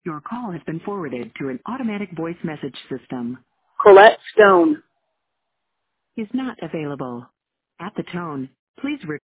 Your call has been forwarded to an automatic voice message system. Colette Stone. Is not available. At the tone, please